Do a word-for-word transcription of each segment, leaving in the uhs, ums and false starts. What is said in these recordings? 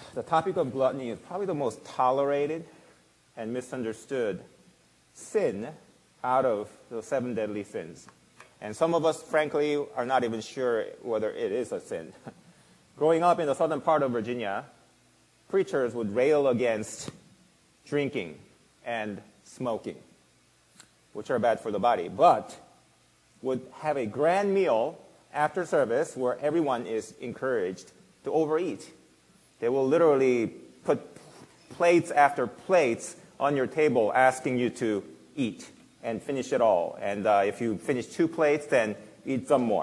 the topic of gluttony is probably the most tolerated and misunderstood sin out of the seven deadly sins. And some of us, frankly, are not even sure whether it is a sin. Growing up in the southern part of Virginia, preachers would rail against drinking and smoking, which are bad for the body, but would have a grand meal after service where everyone is encouraged to overeat. They will literally put plates after plates on your table asking you to eat and finish it all. And uh, if you finish two plates, then eat some more.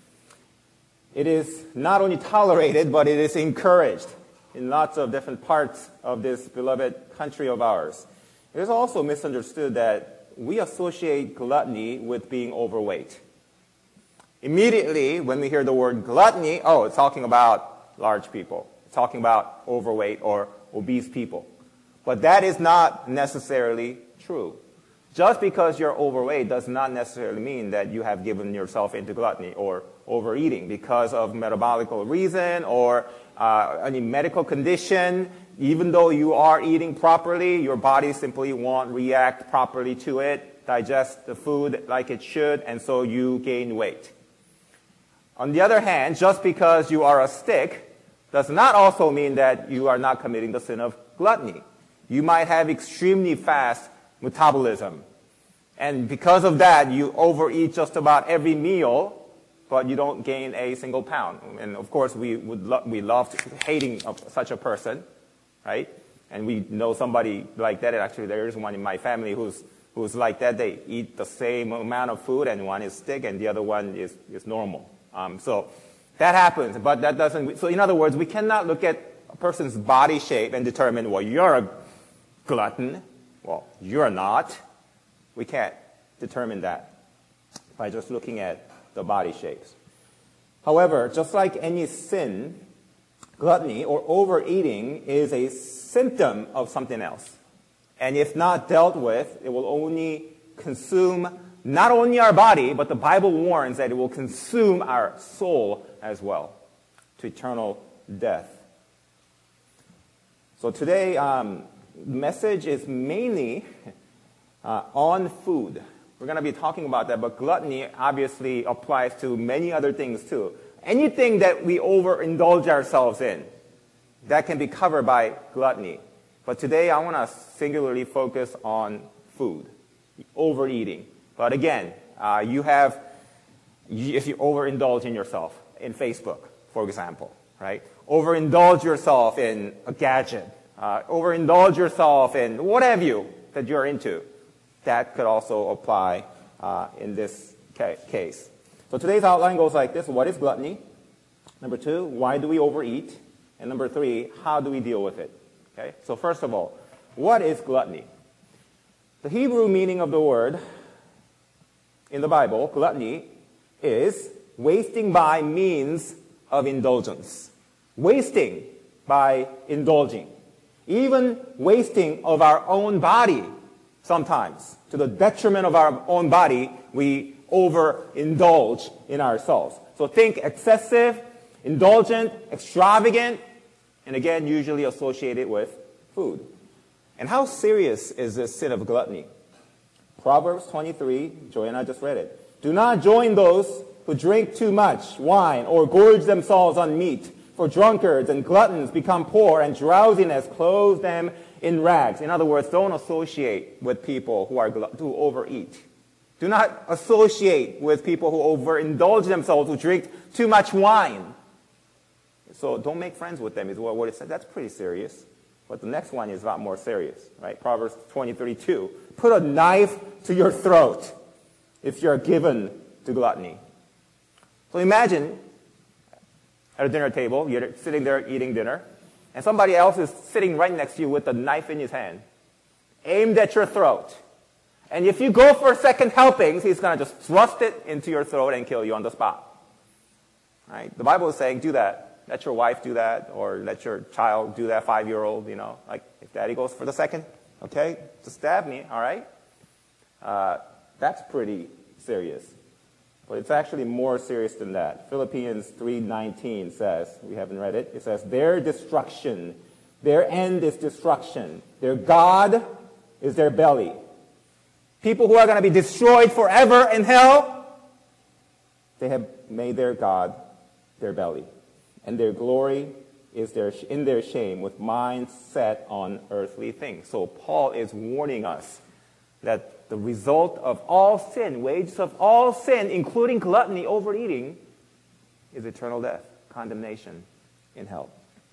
It is not only tolerated, but it is encouraged in lots of different parts of this beloved country of ours. It is also misunderstood that we associate gluttony with being overweight. Immediately, when we hear the word gluttony, oh, it's talking about large people. It's talking about overweight or obese people. But that is not necessarily true. Just because you're overweight does not necessarily mean that you have given yourself into gluttony or overeating because of metabolical reason or uh, any medical condition. Even though you are eating properly, your body simply won't react properly to it, digest the food like it should, and so you gain weight. On the other hand, just because you are a stick does not also mean that you are not committing the sin of gluttony. You might have extremely fast metabolism. And because of that, you overeat just about every meal, but you don't gain a single pound. And of course, we would lo- we love hating of such a person, right? And we know somebody like that. Actually, there is one in my family who's who's like that. They eat the same amount of food, and one is thick, and the other one is is normal. Um, so that happens, but that doesn't. So in other words, we cannot look at a person's body shape and determine, well, you're a glutton. Well, you're not. We can't determine that by just looking at the body shapes. However, just like any sin, gluttony or overeating is a symptom of something else. And if not dealt with, it will only consume not only our body, but the Bible warns that it will consume our soul as well to eternal death. So today, um, the message is mainly uh, on food. We're going to be talking about that, but gluttony obviously applies to many other things too. Anything that we overindulge ourselves in, that can be covered by gluttony. But today I want to singularly focus on food, overeating. But again, uh, you have, if you overindulge in yourself, in Facebook, for example, right? Overindulge yourself in a gadget. Uh, overindulge yourself in what have you that you're into. That could also apply uh, in this ca- case. So today's outline goes like this. What is gluttony? Number two, why do we overeat? And number three, how do we deal with it? Okay. So first of all, what is gluttony? The Hebrew meaning of the word in the Bible, gluttony, is wasting by means of indulgence. Wasting by indulging. Even wasting of our own body sometimes. To the detriment of our own body, we overindulge in ourselves. So think excessive, indulgent, extravagant, and again, usually associated with food. And how serious is this sin of gluttony? Proverbs twenty-three, Joanna just read it. Do not join those who drink too much wine or gorge themselves on meat. For drunkards and gluttons become poor, and drowsiness clothes them in rags. In other words, don't associate with people who are glut- who overeat. Do not associate with people who overindulge themselves, who drink too much wine. So don't make friends with them is what, what it said. That's pretty serious. But the next one is a lot more serious, right? Proverbs twenty-three two. Put a knife to your throat if you're given to gluttony. So imagine at a dinner table, you're sitting there eating dinner, and somebody else is sitting right next to you with a knife in his hand, aimed at your throat. And if you go for second helpings, he's going to just thrust it into your throat and kill you on the spot. Right? The Bible is saying, do that. Let your wife do that, or let your child do that, five-year-old, you know. Like, if daddy goes for the second, okay, just stab me, all right? Uh, that's pretty serious. But it's actually more serious than that. Philippians three nineteen says, we haven't read it, it says, their destruction, their end is destruction. Their God is their belly. People who are going to be destroyed forever in hell, they have made their God their belly. And their glory is their, in their shame, with minds set on earthly things. So Paul is warning us that the result of all sin, wages of all sin, including gluttony, overeating, is eternal death, condemnation in hell.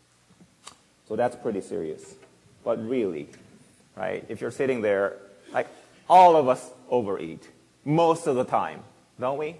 So that's pretty serious. But really, right, if you're sitting there, like all of us overeat most of the time, don't we?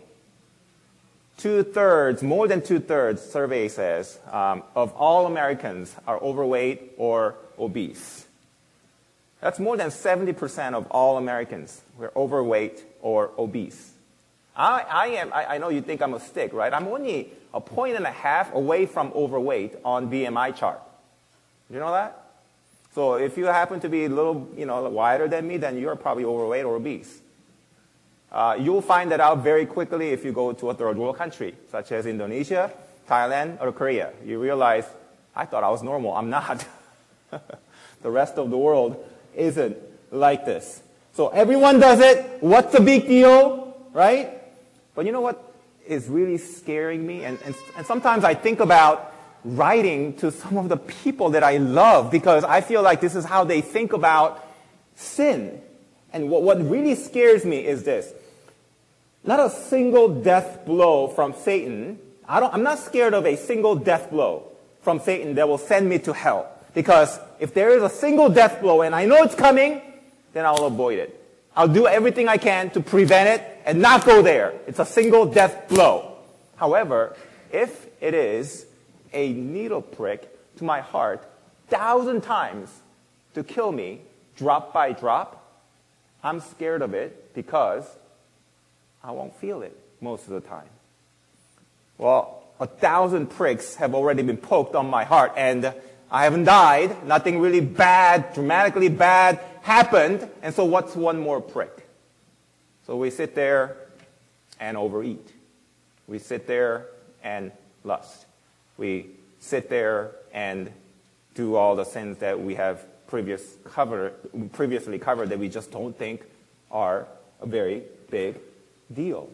Two-thirds, more than two-thirds, survey says, um, of all Americans are overweight or obese. That's more than seventy percent of all Americans who are overweight or obese. I, I am. I, I know you think I'm a stick, right? I'm only a point and a half away from overweight on B M I chart. You know that? So if you happen to be a little, you know, wider than me, then you're probably overweight or obese. Uh, you'll find that out very quickly if you go to a third world country, such as Indonesia, Thailand, or Korea. You realize, I thought I was normal. I'm not. The rest of the world isn't like this. So everyone does it. What's the big deal, right? But you know what is really scaring me? And, and, and sometimes I think about writing to some of the people that I love because I feel like this is how they think about sin. And what, what really scares me is this. Not a single death blow from Satan. I don't, I'm not scared of a single death blow from Satan that will send me to hell. Because if there is a single death blow and I know it's coming, then I'll avoid it. I'll do everything I can to prevent it and not go there. It's a single death blow. However, if it is a needle prick to my heart, thousand times to kill me, drop by drop, I'm scared of it because I won't feel it most of the time. Well, a thousand pricks have already been poked on my heart, and I haven't died. Nothing really bad, dramatically bad happened. And so what's one more prick? So we sit there and overeat. We sit there and lust. We sit there and do all the sins that we have previous cover, previously covered that we just don't think are a very big deal.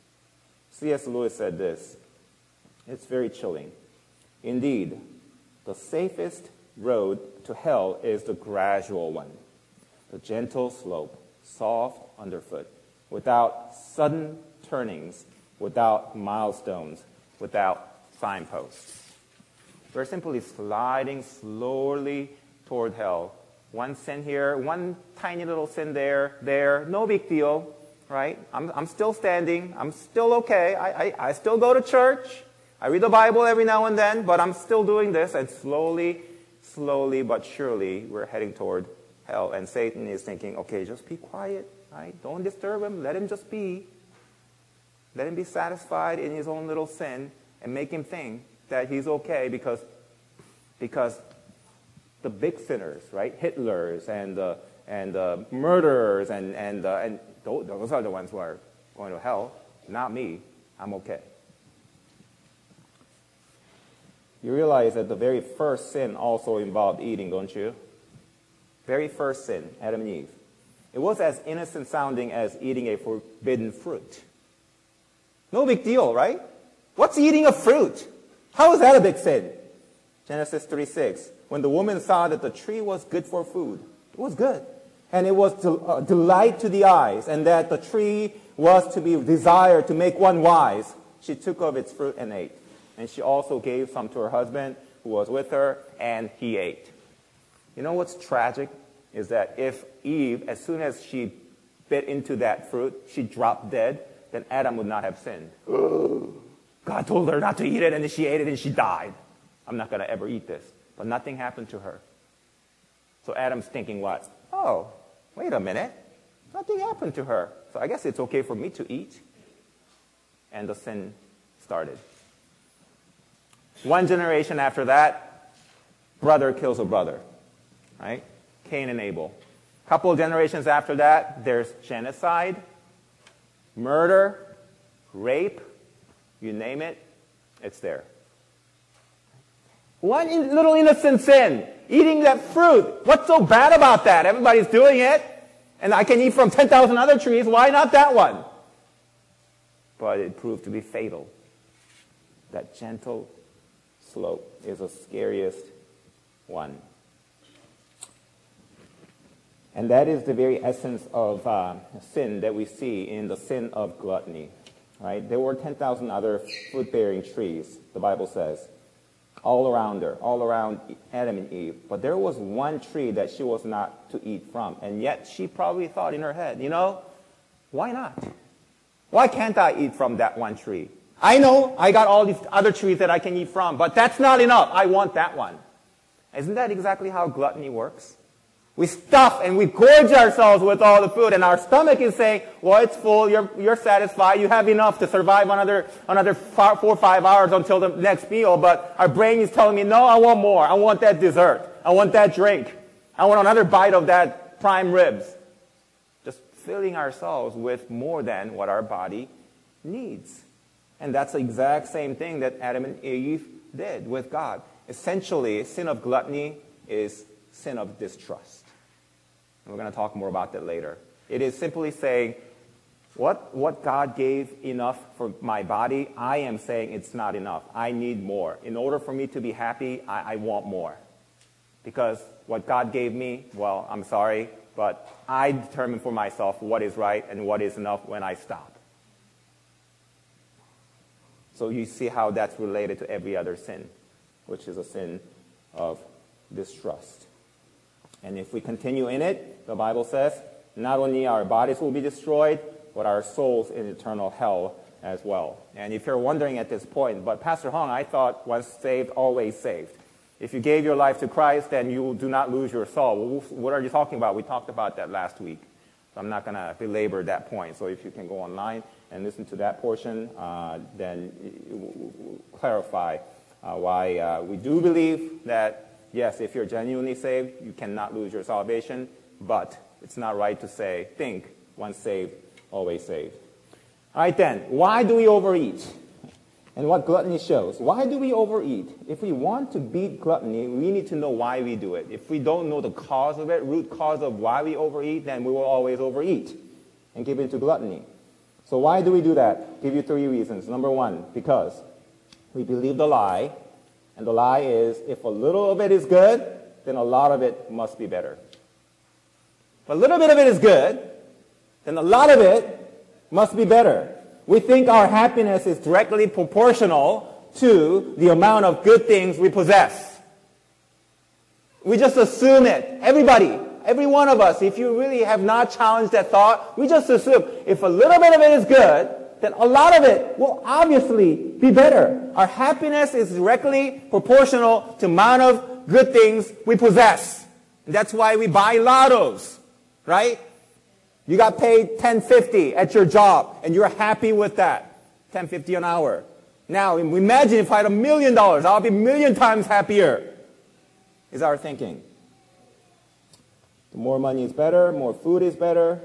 C S Lewis said this. It's very chilling. Indeed, the safest road to hell is the gradual one, the gentle slope, soft underfoot, without sudden turnings, without milestones, without signposts. We're simply sliding slowly toward hell. One sin here, one tiny little sin there, there, no big deal, right? I'm, I'm still standing. I'm still okay. I, I, I still go to church. I read the Bible every now and then, but I'm still doing this, and slowly, slowly but surely, we're heading toward hell. And Satan is thinking, okay, just be quiet, right? Don't disturb him. Let him just be. Let him be satisfied in his own little sin and make him think that he's okay because, because the big sinners, right? Hitlers and uh, and uh, murderers and and uh, and those are the ones who are going to hell. Not me. I'm okay. You realize that the very first sin also involved eating, don't you? Very first sin, Adam and Eve. It was as innocent sounding as eating a forbidden fruit. No big deal, right? What's eating a fruit? How is that a big sin? Genesis three six. When the woman saw that the tree was good for food, it was good. And it was to, uh, delight to the eyes, and that the tree was to be desired to make one wise, she took of its fruit and ate. And she also gave some to her husband who was with her, and he ate. You know what's tragic is that if Eve, as soon as she bit into that fruit, she dropped dead, then Adam would not have sinned. God told her not to eat it, and then she ate it, and she died. I'm not going to ever eat this. But nothing happened to her. So Adam's thinking what? Oh, wait a minute. Nothing happened to her. So I guess it's okay for me to eat. And the sin started. One generation after that, brother kills a brother, right? Cain and Abel. Couple of generations after that, there's genocide, murder, rape, you name it, it's there. One in, little innocent sin, eating that fruit. What's so bad about that? Everybody's doing it, and I can eat from ten thousand other trees. Why not that one? But it proved to be fatal. That gentle slope is the scariest one. And that is the very essence of uh, sin that we see in the sin of gluttony. Right? There were ten thousand other fruit-bearing trees, the Bible says, all around her, all around Adam and Eve. But there was one tree that she was not to eat from. And yet she probably thought in her head, you know, why not? Why can't I eat from that one tree? I know I got all these other trees that I can eat from, but that's not enough. I want that one. Isn't that exactly how gluttony works? We stuff and we gorge ourselves with all the food, and our stomach is saying, well, it's full, you're, you're satisfied, you have enough to survive another, another four or five hours until the next meal, but our brain is telling me, no, I want more. I want that dessert. I want that drink. I want another bite of that prime ribs. Just filling ourselves with more than what our body needs. And that's the exact same thing that Adam and Eve did with God. Essentially, sin of gluttony is sin of distrust. And we're going to talk more about that later. It is simply saying, what, what God gave enough for my body, I am saying it's not enough. I need more. In order for me to be happy, I, I want more. Because what God gave me, well, I'm sorry, but I determine for myself what is right and what is enough when I stop. So you see how that's related to every other sin, which is a sin of distrust. And if we continue in it, the Bible says, not only our bodies will be destroyed, but our souls in eternal hell as well. And if you're wondering at this point, but Pastor Hong, I thought once saved, always saved. If you gave your life to Christ, then you do not lose your soul. What are you talking about? We talked about that last week. So I'm not going to belabor that point. So if you can go online and listen to that portion, uh, then we'll clarify uh, why uh, we do believe that, yes, if you're genuinely saved, you cannot lose your salvation, but it's not right to say, think, once saved, always saved. All right then, why do we overeat? And what gluttony shows. Why do we overeat? If we want to beat gluttony, we need to know why we do it. If we don't know the cause of it, root cause of why we overeat, then we will always overeat and give in to gluttony. So why do we do that? Give you three reasons. Number one, because we believe the lie. And the lie is, if a little of it is good, then a lot of it must be better. If a little bit of it is good, then a lot of it must be better. We think our happiness is directly proportional to the amount of good things we possess. We just assume it. Everybody, every one of us, if you really have not challenged that thought, we just assume if a little bit of it is good, then a lot of it will obviously be better. Our happiness is directly proportional to the amount of good things we possess. And that's why we buy lottos, right? You got paid ten fifty at your job, and you're happy with that, ten fifty an hour. Now, imagine if I had a million dollars, I'll be a million times happier, is our thinking. The more money is better, more food is better.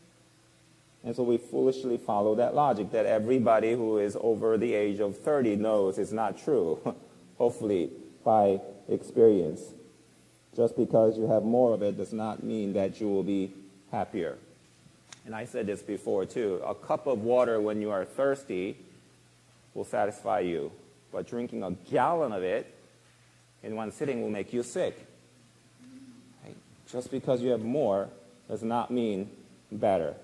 And so we foolishly follow that logic that everybody who is over the age of thirty knows is not true, hopefully by experience. Just because you have more of it does not mean that you will be happier. And I said this before too, a cup of water when you are thirsty will satisfy you, but drinking a gallon of it in one sitting will make you sick. Right? Just because you have more does not mean better.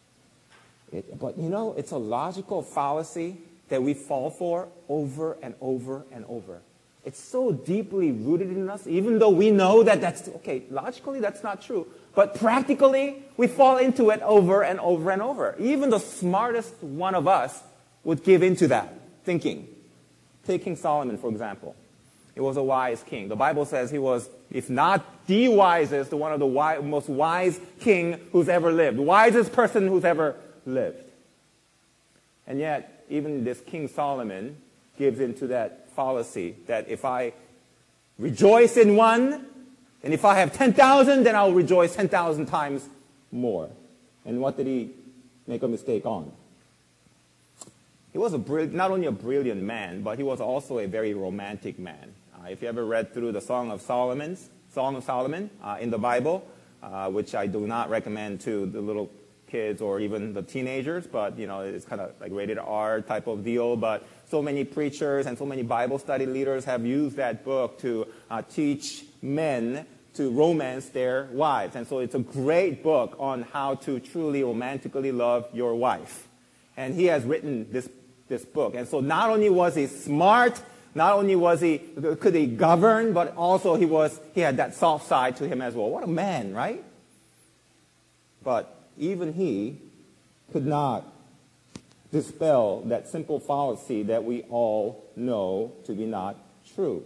It, but you know, it's a logical fallacy that we fall for over and over and over. It's so deeply rooted in us, even though we know that that's, okay, logically that's not true. But practically, we fall into it over and over and over. Even the smartest one of us would give into that thinking. Take King Solomon, for example. He was a wise king. The Bible says he was, if not the wisest, one of the wise, most wise king who's ever lived. Wisest person who's ever lived. And yet, even this King Solomon gives into that fallacy that if I rejoice in one, and if I have ten thousand, then I'll rejoice ten thousand times more. And what did he make a mistake on? he was a brill- not only a brilliant man, but he was also a very romantic man. Uh, if you ever read through the Song of Solomon's, Song of Solomon uh, in the Bible, uh, which I do not recommend to the little kids or even the teenagers, but you know, it's kind of like rated R type of deal. But so many preachers and so many Bible study leaders have used that book to uh, teach men to romance their wives. And so it's a great book on how to truly romantically love your wife. And he has written this, this book. And so not only was he smart, not only was he, could he govern, but also he was, he had that soft side to him as well. What a man, right? But even he could not dispel that simple fallacy that we all know to be not true.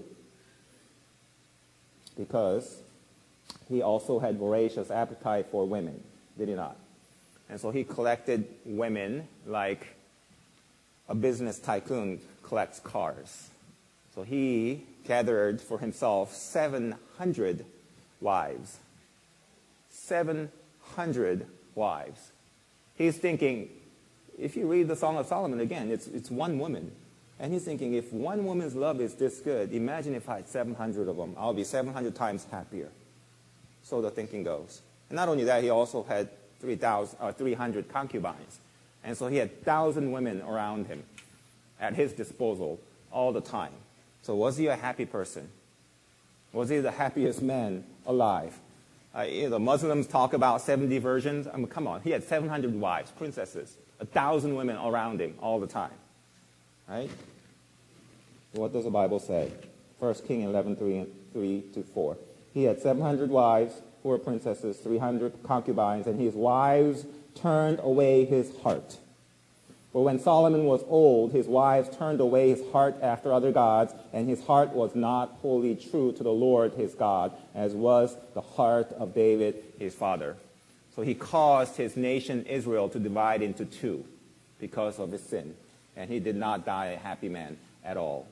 Because he also had voracious appetite for women, did he not? And so he collected women like a business tycoon collects cars. So he gathered for himself seven hundred wives. seven hundred wives. He's thinking, if you read the Song of Solomon again, it's, it's one woman. And he's thinking, if one woman's love is this good, imagine if I had seven hundred of them. I'll be seven hundred times happier. So the thinking goes. And not only that, he also had three thousand, uh, three hundred concubines. And so he had one thousand women around him at his disposal all the time. So was he a happy person? Was he the happiest man alive? Uh, you know, the Muslims talk about seventy virgins. I mean, come on. He had seven hundred wives, princesses, one thousand women around him all the time. Right? What does the Bible say? First Kings eleven, three to four. He had seven hundred wives who were princesses, three hundred concubines, and his wives turned away his heart. But when Solomon was old, his wives turned away his heart after other gods, and his heart was not wholly true to the Lord his God, as was the heart of David his father. So he caused his nation Israel to divide into two because of his sin. And he did not die a happy man at all.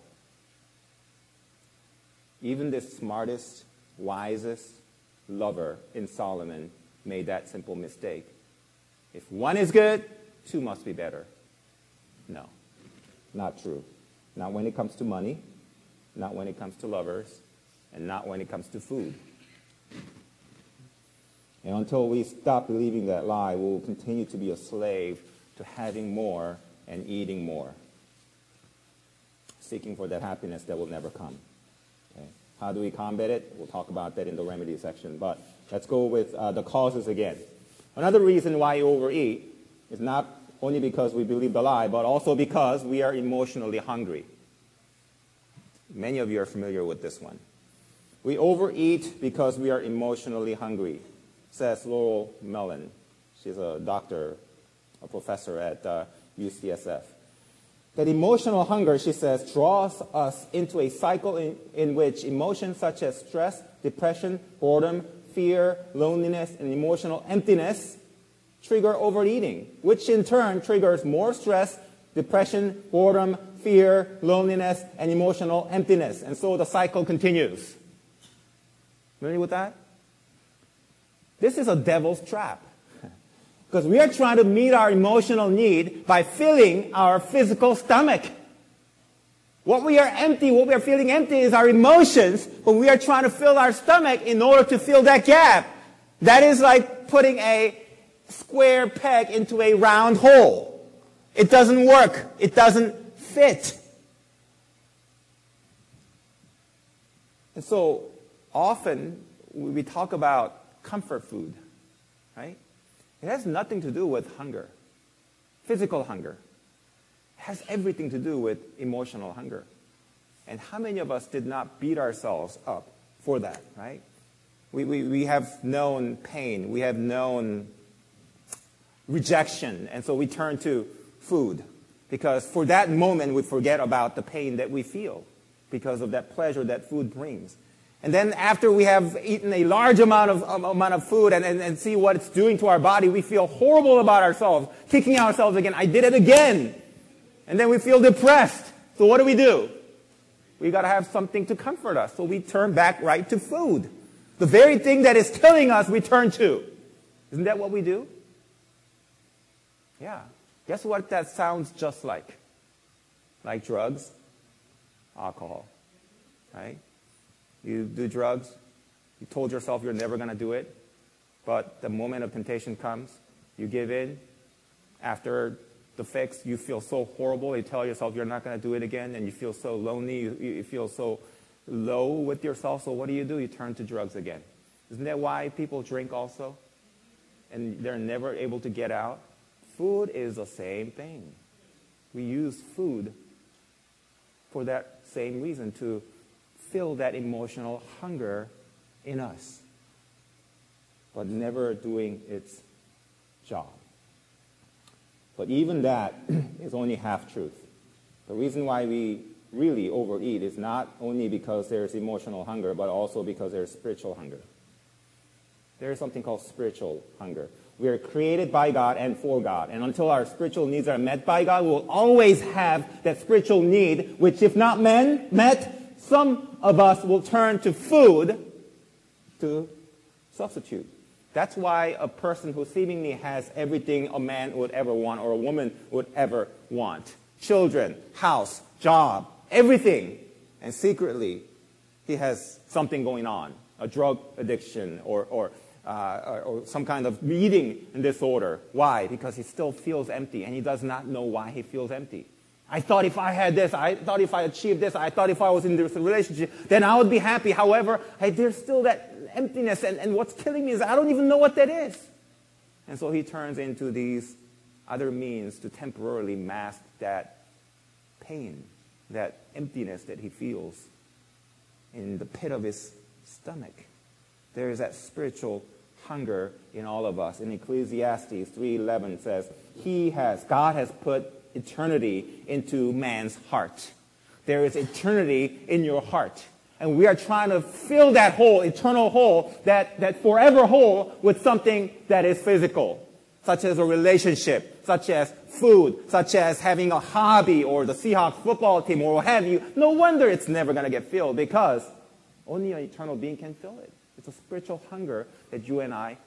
Even the smartest, wisest lover in Solomon made that simple mistake. If one is good, two must be better. No, not true. Not when it comes to money, not when it comes to lovers, and not when it comes to food. And until we stop believing that lie, we will continue to be a slave to having more and eating more, seeking for that happiness that will never come. Okay? How do we combat it? We'll talk about that in the remedy section. But let's go with uh, the causes again. Another reason why you overeat is not only because we believe the lie, but also because we are emotionally hungry. Many of you are familiar with this one. We overeat because we are emotionally hungry, says Laurel Mellon. She's a doctor, a professor at uh, U C S F. That emotional hunger, she says, draws us into a cycle in, in which emotions such as stress, depression, boredom, fear, loneliness, and emotional emptiness trigger overeating, which in turn triggers more stress, depression, boredom, fear, loneliness, and emotional emptiness. And so the cycle continues. Familiar with that? This is a devil's trap. Because we are trying to meet our emotional need by filling our physical stomach. What we are empty, what we are feeling empty is our emotions, but we are trying to fill our stomach in order to fill that gap. That is like putting a square peg into a round hole. It doesn't work. It doesn't fit. And so often we talk about comfort food, right? It has nothing to do with hunger, physical hunger. It has everything to do with emotional hunger. And how many of us did not beat ourselves up for that, right? We, we, we have known pain. We have known rejection. And so we turn to food. Because for that moment, we forget about the pain that we feel because of that pleasure that food brings. And then after we have eaten a large amount of, um, amount of food and, and, and see what it's doing to our body, we feel horrible about ourselves, kicking ourselves again. I did it again. And then we feel depressed. So what do we do? We got to have something to comfort us. So we turn back right to food. The very thing that is killing us, we turn to. Isn't that what we do? Yeah. Guess what that sounds just like? Like drugs, alcohol, right? You do drugs, you told yourself you're never going to do it, but the moment of temptation comes, you give in. After the fix, you feel so horrible, you tell yourself you're not going to do it again, and you feel so lonely, you, you feel so low with yourself, so what do you do? You turn to drugs again. Isn't that why people drink also? And they're never able to get out? Food is the same thing. We use food for that same reason, to fill that emotional hunger in us, but never doing its job. But even that is only half truth. The reason why we really overeat is not only because there's emotional hunger, but also because there's spiritual hunger. There is something called spiritual hunger. We are created by God and for God. And until our spiritual needs are met by God, we will always have that spiritual need, which if not men, met, some of us will turn to food to substitute. That's why a person who seemingly has everything a man would ever want or a woman would ever want, children, house, job, everything, and secretly he has something going on, a drug addiction or, or, uh, or, or some kind of eating disorder. Why? Because he still feels empty, and he does not know why he feels empty. I thought if I had this, I thought if I achieved this, I thought if I was in this relationship, then I would be happy. However, I, there's still that emptiness, and, and what's killing me is I don't even know what that is. And so he turns into these other means to temporarily mask that pain, that emptiness that he feels in the pit of his stomach. There is that spiritual hunger in all of us. In Ecclesiastes three eleven says, He has, God has put eternity into man's heart. There is eternity in your heart. And we are trying to fill that hole, eternal hole, that, that forever hole, with something that is physical, such as a relationship, such as food, such as having a hobby or the Seahawks football team or what have you. No wonder it's never going to get filled, because only an eternal being can fill it. It's a spiritual hunger that you and I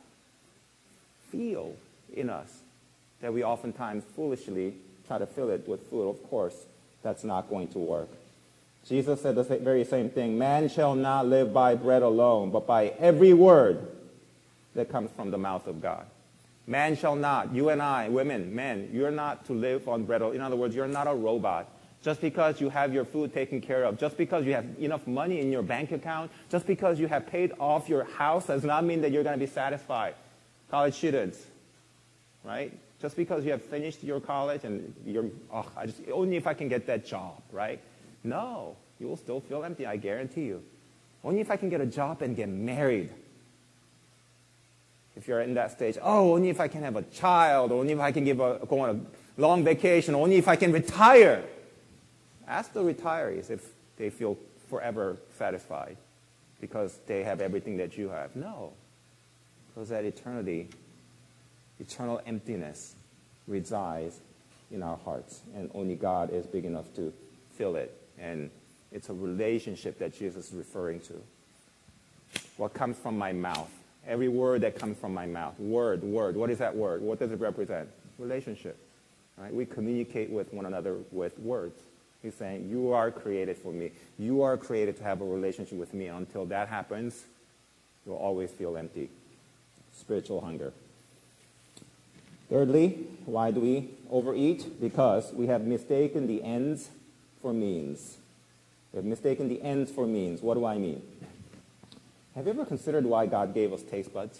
feel in us, that we oftentimes foolishly try to fill it with food. Of course, that's not going to work. Jesus said the very same thing. Man shall not live by bread alone, but by every word that comes from the mouth of God. Man shall not, you and I, women, men, you're not to live on bread alone. In other words, you're not a robot. Just because you have your food taken care of, just because you have enough money in your bank account, just because you have paid off your house does not mean that you're going to be satisfied. College students, right? Just because you have finished your college and you're, oh, I just, only if I can get that job, right? No, you will still feel empty, I guarantee you. Only if I can get a job and get married. If you're in that stage, oh, only if I can have a child, only if I can give a, go on a long vacation, only if I can retire. Ask the retirees if they feel forever satisfied because they have everything that you have. No, because that eternity, eternal emptiness resides in our hearts, and only God is big enough to fill it. And it's a relationship that Jesus is referring to. What comes from my mouth? Every word that comes from my mouth. Word, word. What is that word? What does it represent? Relationship. Right? We communicate with one another with words. He's saying, you are created for me. You are created to have a relationship with me. And until that happens, you'll always feel empty. Spiritual hunger. Thirdly, why do we overeat? Because we have mistaken the ends for means. We have mistaken the ends for means. What do I mean? Have you ever considered why God gave us taste buds?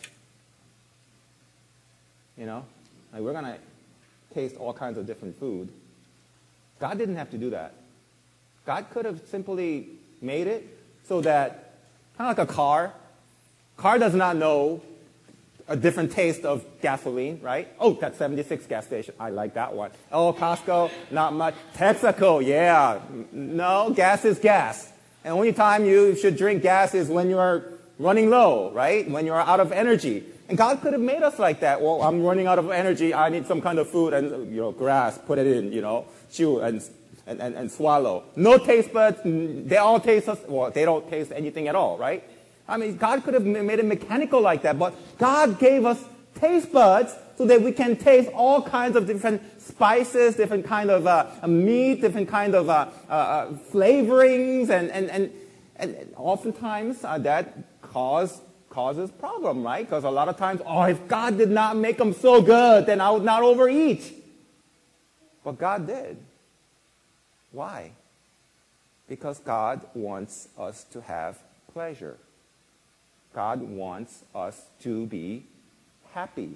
You know, like we're going to taste all kinds of different food. God didn't have to do that. God could have simply made it so that, kind of like a car. Car does not know a different taste of gasoline, right? Oh, that's seventy-six gas station. I like that one. Oh, Costco, not much. Texaco, yeah. No, gas is gas. And only time you should drink gas is when you're running low, right? When you're out of energy. And God could have made us like that. Well, I'm running out of energy. I need some kind of food and, you know, grass, put it in, you know, chew and, and, and, and swallow. No taste buds. They all taste us. Well, they don't taste anything at all, right? I mean, God could have made it mechanical like that, but God gave us taste buds so that we can taste all kinds of different spices, different kind of uh, meat, different kind of uh, uh, uh, flavorings, and, and, and, and oftentimes uh, that cause, causes problem, right? Because a lot of times, oh, if God did not make them so good, then I would not overeat. But God did. Why? Because God wants us to have pleasure. God wants us to be happy.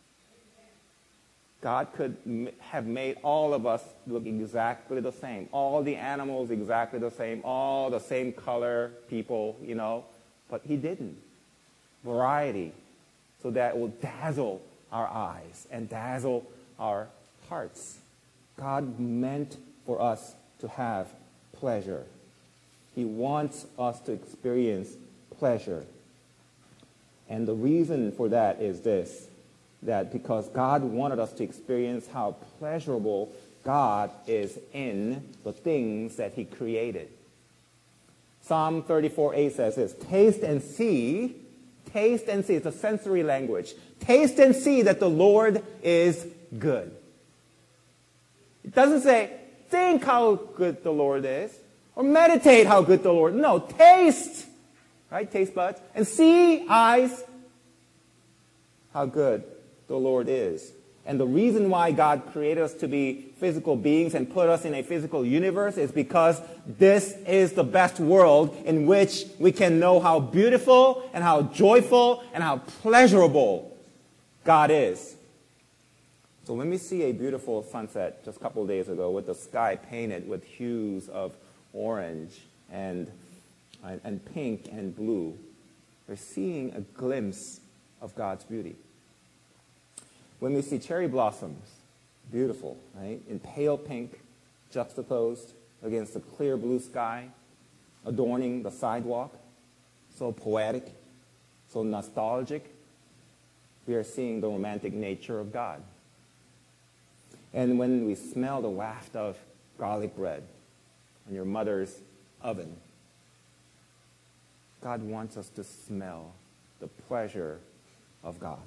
God could m- have made all of us look exactly the same. All the animals exactly the same. All the same color people, you know. But he didn't. Variety. So that it will dazzle our eyes and dazzle our hearts. God meant for us to have pleasure. He wants us to experience pleasure. And the reason for that is this, that because God wanted us to experience how pleasurable God is in the things that he created. Psalm thirty-four eight says this, taste and see, taste and see, it's a sensory language. Taste and see that the Lord is good. It doesn't say, think how good the Lord is, or meditate how good the Lord is. No, taste, right? Taste buds. And see, eyes, how good the Lord is. And the reason why God created us to be physical beings and put us in a physical universe is because this is the best world in which we can know how beautiful and how joyful and how pleasurable God is. So when we see a beautiful sunset just a couple of days ago with the sky painted with hues of orange and, and, and pink and blue, we're seeing a glimpse of God's beauty. When we see cherry blossoms, beautiful, right? In pale pink, juxtaposed against the clear blue sky, adorning the sidewalk, so poetic, so nostalgic, we are seeing the romantic nature of God. And when we smell the waft of garlic bread in your mother's oven, God wants us to smell the pleasure of God.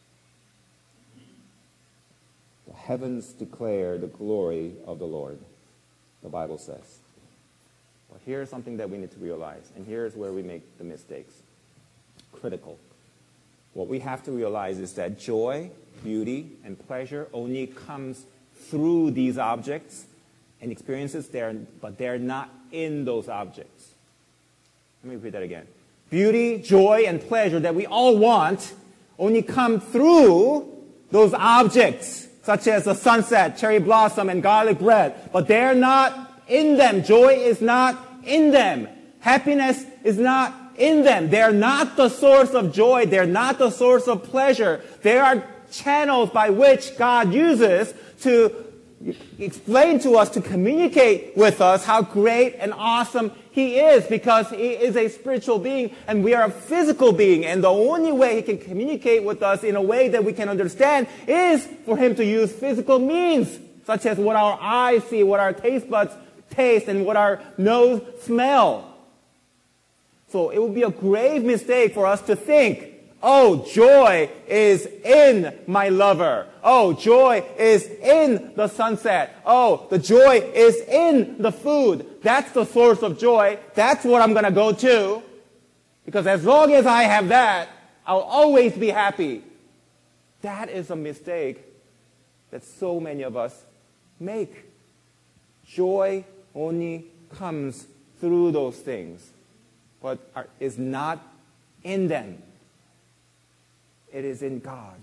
The heavens declare the glory of the Lord, the Bible says. But here's something that we need to realize, and here's where we make the mistakes. Critical. What we have to realize is that joy, beauty, and pleasure only comes through these objects and experiences, there, but they're not in those objects. Let me repeat that again. Beauty, joy, and pleasure that we all want only come through those objects, such as the sunset, cherry blossom, and garlic bread. But they're not in them. Joy is not in them. Happiness is not in them. They're not the source of joy. They're not the source of pleasure. They are channels by which God uses to explain to us, to communicate with us how great and awesome he is, because he is a spiritual being and we are a physical being. And the only way he can communicate with us in a way that we can understand is for him to use physical means, such as what our eyes see, what our taste buds taste, and what our nose smell. So it would be a grave mistake for us to think, oh, joy is in my lover. Oh, joy is in the sunset. Oh, the joy is in the food. That's the source of joy. That's what I'm going to go to. Because as long as I have that, I'll always be happy. That is a mistake that so many of us make. Joy only comes through those things, but are, is not in them. It is in God.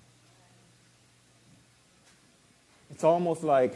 It's almost like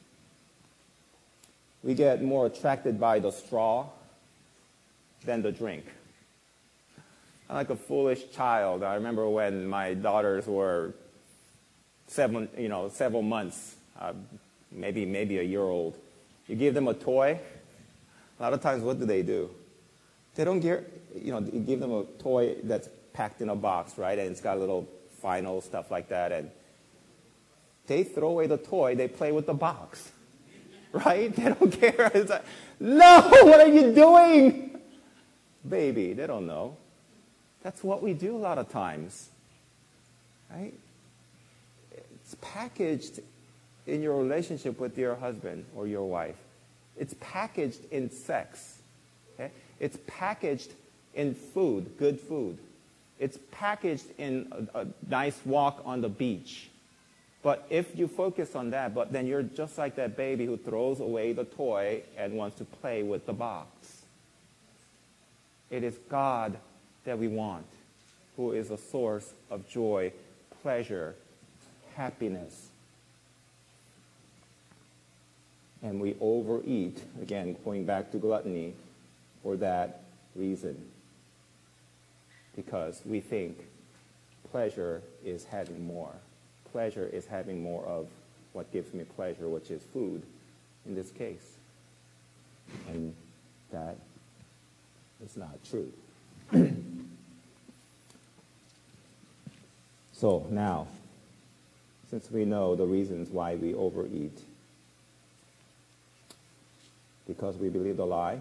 we get more attracted by the straw than the drink. I'm like a foolish child. I remember when my daughters were seven, you know, several months, uh, maybe maybe a year old. You give them a toy. A lot of times, what do they do? They don't get, you know, you give them a toy that's packed in a box, right? And it's got little final stuff like that. And they throw away the toy. They play with the box, right? They don't care. It's like, no, what are you doing? Baby, they don't know. That's what we do a lot of times. right? It's packaged in your relationship with your husband or your wife. It's packaged in sex. Okay? It's packaged in food, good food. It's packaged in a, a nice walk on the beach. But if you focus on that, but then you're just like that baby who throws away the toy and wants to play with the box. It is God that we want, who is a source of joy, pleasure, happiness. And we overeat, again, going back to gluttony, for that reason. Because we think pleasure is having more. Pleasure is having more of what gives me pleasure, which is food, in this case. And that is not true. So now, since we know the reasons why we overeat, because we believe the lie,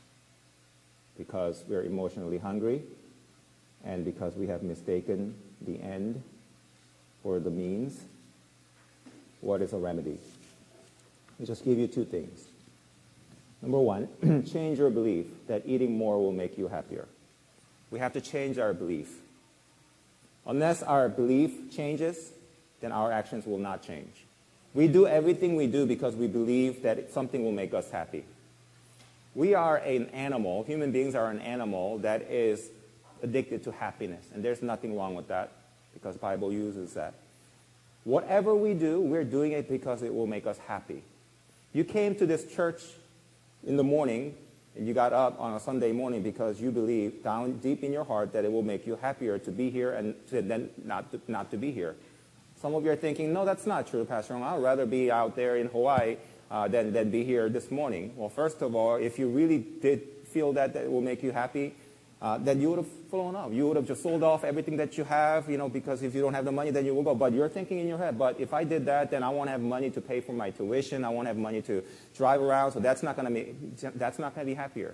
because we're emotionally hungry, and because we have mistaken the end for the means, what is a remedy? I'll just give you two things. Number one, change your belief that eating more will make you happier. We have to change our belief. Unless our belief changes, then our actions will not change. We do everything we do because we believe that something will make us happy. We are an animal, human beings are an animal that is addicted to happiness. And there's nothing wrong with that because the Bible uses that. Whatever we do, we're doing it because it will make us happy. You came to this church in the morning and you got up on a Sunday morning because you believe down deep in your heart that it will make you happier to be here and to then not to, not to be here. Some of you are thinking, no, that's not true, Pastor Ong. I'd rather be out there in Hawaii uh, than, than be here this morning. Well, first of all, if you really did feel that, that it will make you happy, uh, then you would have flown off. You would have just sold off everything that you have, you know, because if you don't have the money, then you will go. But you're thinking in your head, but if I did that, then I won't have money to pay for my tuition. I won't have money to drive around, so that's not going to make, that's not going to be happier.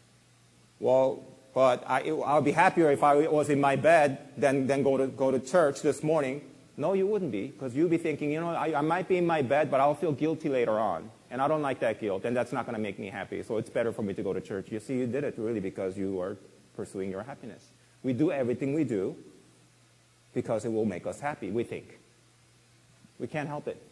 Well, but I, it, I'll be happier if I was in my bed than, than go to, go to church this morning. No, you wouldn't be, because you'd be thinking, you know, I, I might be in my bed, but I'll feel guilty later on. And I don't like that guilt, and that's not going to make me happy. So it's better for me to go to church. You see, you did it really because you are pursuing your happiness. We do everything we do because it will make us happy, we think. We can't help it.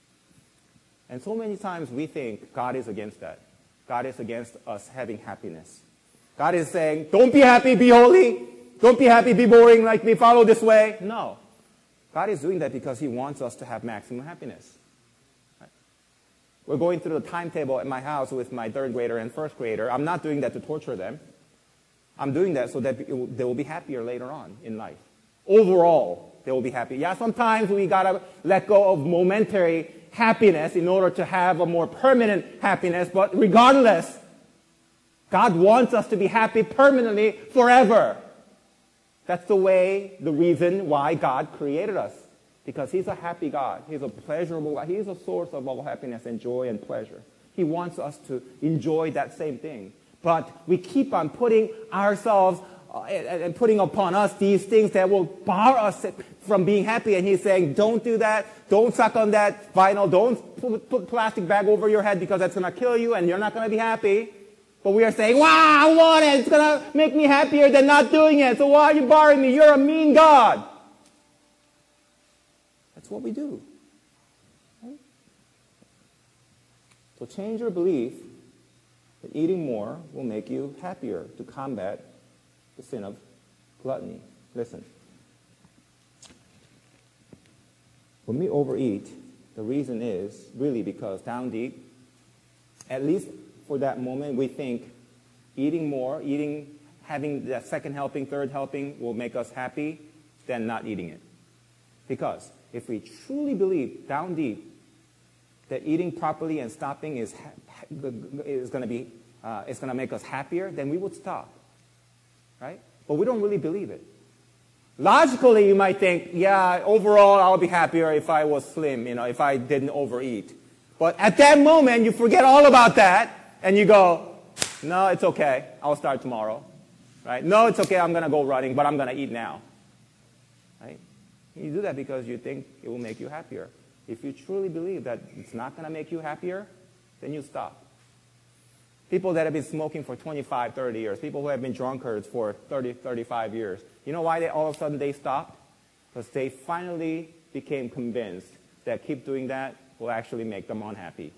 And so many times we think God is against that. God is against us having happiness. God is saying, don't be happy, be holy. Don't be happy, be boring like me, follow this way. No. God is doing that because he wants us to have maximum happiness. Right? We're going through the timetable at my house with my third grader and first grader. I'm not doing that to torture them. I'm doing that so that it will, they will be happier later on in life. Overall, they will be happy. Yeah, sometimes we got to let go of momentary happiness in order to have a more permanent happiness. But regardless, God wants us to be happy permanently forever. That's the way, the reason why God created us. Because he's a happy God. He's a pleasurable God. He's a source of all happiness and joy and pleasure. He wants us to enjoy that same thing. But we keep on putting ourselves uh, and, and putting upon us these things that will bar us from being happy. And he's saying, don't do that. Don't suck on that vinyl. Don't put, put plastic bag over your head because that's going to kill you and you're not going to be happy. But we are saying, wow, I want it. It's going to make me happier than not doing it. So why are you barring me? You're a mean God. That's what we do. Right? So change your belief that eating more will make you happier to combat the sin of gluttony. Listen. When we overeat, the reason is really because down deep, at least for that moment, we think eating more, eating, having that second helping, third helping will make us happy than not eating it. Because if we truly believe down deep that eating properly and stopping is is going to be uh, is going to make us happier, then we would stop, right? But we don't really believe it. Logically, you might think, yeah, overall, I'll be happier if I was slim, you know, if I didn't overeat. But at that moment, you forget all about that. And you go, no, it's okay. I'll start tomorrow. Right? No, it's okay. I'm going to go running, but I'm going to eat now. Right? You do that because you think it will make you happier. If you truly believe that it's not going to make you happier, then you stop. People that have been smoking for twenty-five, thirty years, people who have been drunkards for thirty, thirty-five years, you know why they all of a sudden they stopped? Because they finally became convinced that keep doing that will actually make them unhappy.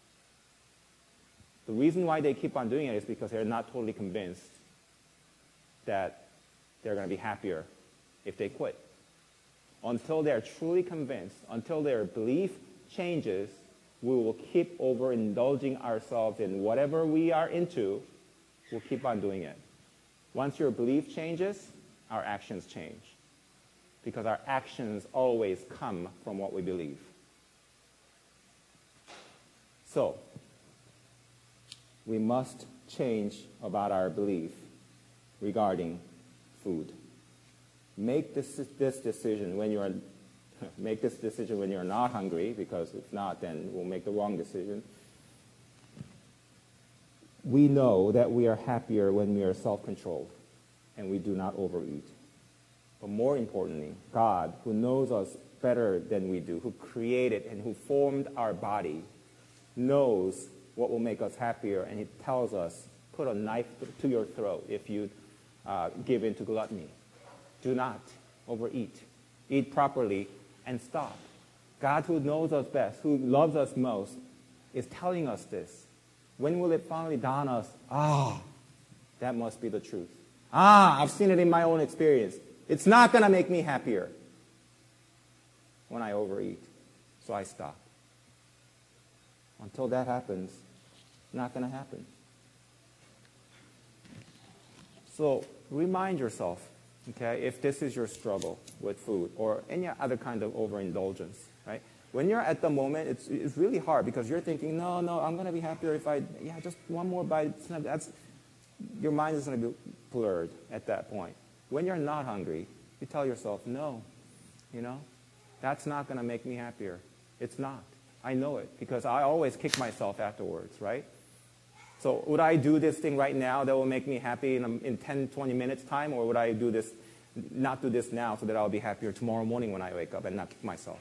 The reason why they keep on doing it is because they're not totally convinced that they're going to be happier if they quit. Until they're truly convinced, until their belief changes, we will keep overindulging ourselves in whatever we are into. We'll keep on doing it. Once your belief changes, our actions change. Because our actions always come from what we believe. So, we must change about our belief regarding food. Make this, this decision when you're make this decision when you're not hungry, because if not, then we'll make the wrong decision. We know that we are happier when we are self-controlled and we do not overeat. But more importantly, God, who knows us better than we do, who created and who formed our body, knows what will make us happier, and he tells us, put a knife to your throat if you uh, give in to gluttony. Do not overeat. Eat properly and stop. God, who knows us best, who loves us most, is telling us this. When will it finally dawn on us? Ah, that must be the truth. Ah, I've seen it in my own experience. It's not going to make me happier when I overeat. So I stop. Until that happens, it's not going to happen. So remind yourself, okay, if this is your struggle with food or any other kind of overindulgence, right? When you're at the moment, it's, it's really hard because you're thinking, no, no, I'm going to be happier if I, yeah, just one more bite. That's, your mind is going to be blurred at that point. When you're not hungry, you tell yourself, no, you know, that's not going to make me happier. It's not. I know it because I always kick myself afterwards, right? So would I do this thing right now that will make me happy in, a, in ten, twenty minutes time, or would I do this, not do this now so that I'll be happier tomorrow morning when I wake up and not kick myself?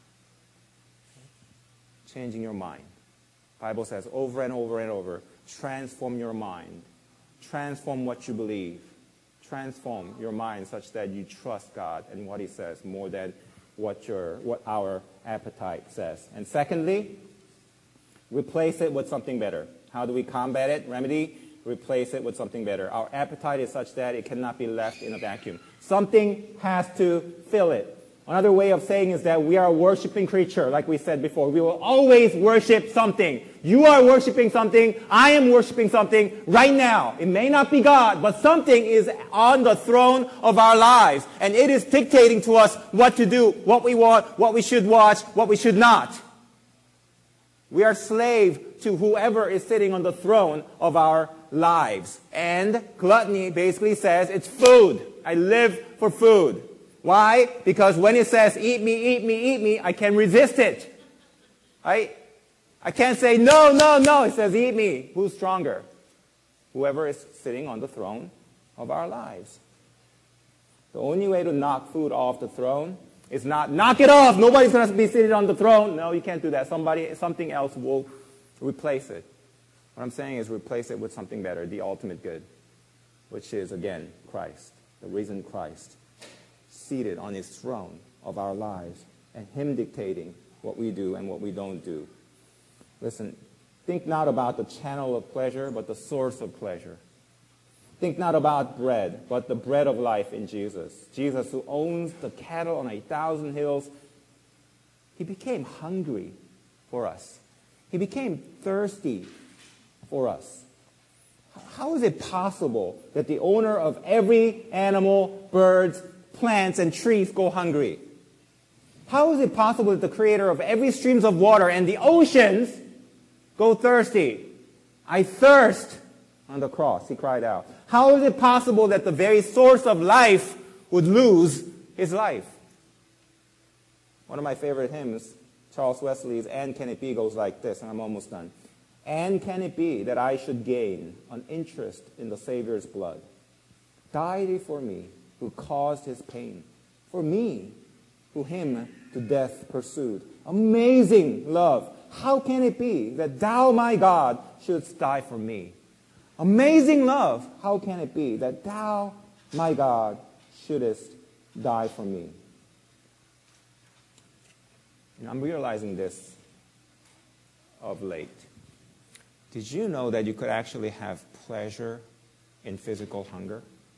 Changing your mind. The Bible says over and over and over, transform your mind. Transform what you believe. Transform your mind such that you trust God and what he says more than what, your, what our appetite says. And secondly, replace it with something better. How do we combat it? Remedy? Replace it with something better. Our appetite is such that it cannot be left in a vacuum. Something has to fill it. Another way of saying is that we are a worshiping creature, like we said before. We will always worship something. You are worshiping something. I am worshiping something right now. It may not be God, but something is on the throne of our lives. And it is dictating to us what to do, what we want, what we should watch, what we should not. We are slave to whoever is sitting on the throne of our lives. And gluttony basically says it's food. I live for food. Why? Because when it says, eat me, eat me, eat me, I can resist it. Right? I can't say, no, no, no. It says, eat me. Who's stronger? Whoever is sitting on the throne of our lives. The only way to knock food off the throne is not, knock it off. Nobody's going to be sitting on the throne. No, you can't do that. Somebody, something else will replace it. What I'm saying is replace it with something better, the ultimate good, which is, again, Christ, the risen Christ, seated on his throne of our lives, and him dictating what we do and what we don't do. Listen, think not about the channel of pleasure, but the source of pleasure. Think not about bread, but the bread of life in Jesus. Jesus, who owns the cattle on a thousand hills, he became hungry for us. He became thirsty for us. How is it possible that the owner of every animal, birds, plants, and trees go hungry? How is it possible that the creator of every streams of water and the oceans go thirsty? I thirst. On the cross, he cried out. How is it possible that the very source of life would lose his life? One of my favorite hymns, Charles Wesley's And Can It Be, goes like this, and I'm almost done. And can it be that I should gain an interest in the Savior's blood? Died he for me, who caused his pain? For me, who him to death pursued. Amazing love. How can it be that thou, my God, shouldst die for me? Amazing love. How can it be that thou, my God, shouldest die for me? And I'm realizing this of late. Did you know that you could actually have pleasure in physical hunger?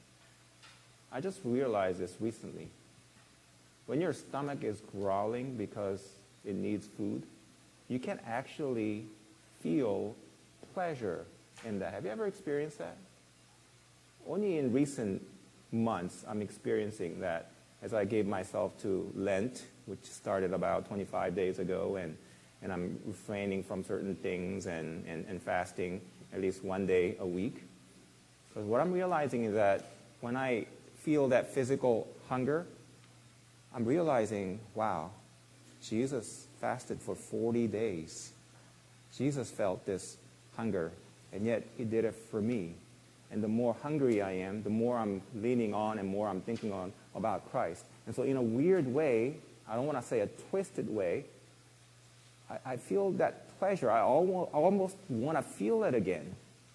I just realized this recently. When your stomach is growling because it needs food, you can actually feel pleasure in that. Have you ever experienced that? Only in recent months I'm experiencing that as I gave myself to Lent, which started about twenty-five days ago, and, and I'm refraining from certain things and, and, and fasting at least one day a week. Because what I'm realizing is that when I feel that physical hunger, I'm realizing, wow, Jesus fasted for forty days. Jesus felt this hunger, and yet he did it for me. And the more hungry I am, the more I'm leaning on and more I'm thinking on about Christ. And so in a weird way, I don't want to say a twisted way, I, I feel that pleasure. I almost, I almost want to feel it again.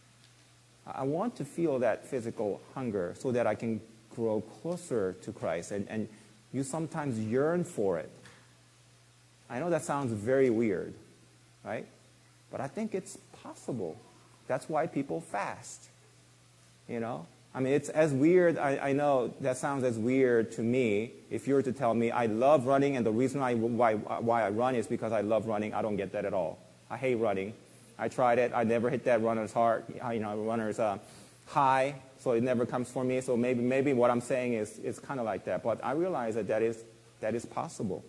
I want to feel that physical hunger so that I can grow closer to Christ. And, and you sometimes yearn for it. I know that sounds very weird, right? But I think it's possible. That's why people fast. You know? I mean, it's as weird, I, I know that sounds as weird to me. If you were to tell me I love running and the reason I, why, why I run is because I love running, I don't get that at all. I hate running. I tried it. I never hit that runner's heart, you know, runner's uh, high, so it never comes for me. So maybe maybe what I'm saying is, is kind of like that. But I realize that that is, that is possible.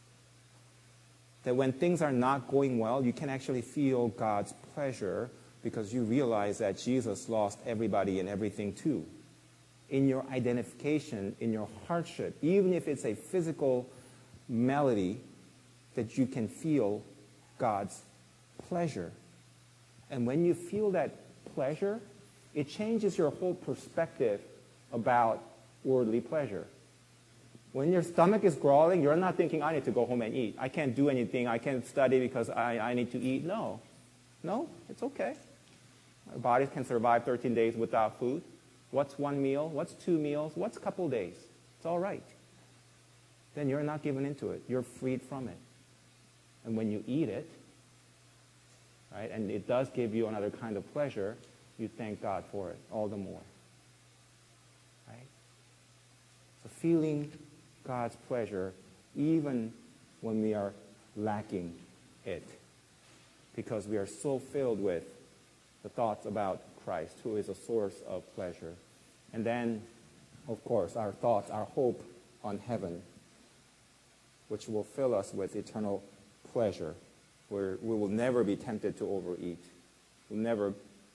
That when things are not going well, you can actually feel God's pleasure because you realize that Jesus lost everybody and everything too. In your identification, in your hardship, even if it's a physical melody, that you can feel God's pleasure. And when you feel that pleasure, it changes your whole perspective about worldly pleasure. When your stomach is growling, you're not thinking, I need to go home and eat. I can't do anything. I can't study because I, I need to eat. No. No, it's okay. Our bodies can survive thirteen days without food. What's one meal? What's two meals? What's a couple days? It's all right. Then you're not given into it. You're freed from it. And when you eat it, right, and it does give you another kind of pleasure, you thank God for it all the more. Right? So feeling God's pleasure even when we are lacking it, because we are so filled with the thoughts about Christ, who is a source of pleasure. And then, of course, our thoughts, our hope on heaven, which will fill us with eternal pleasure, where we will never be tempted to overeat. We'll never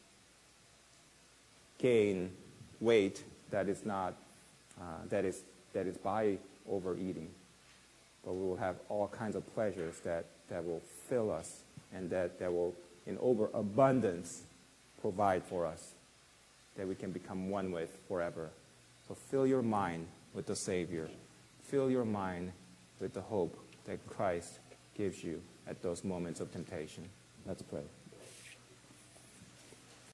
gain weight that is not, uh, that is, that is by overeating. But we will have all kinds of pleasures that, that will fill us and that, that will, in overabundance, provide for us, that we can become one with forever. So fill your mind with the Savior. Fill your mind with the hope that Christ gives you at those moments of temptation. Let's pray.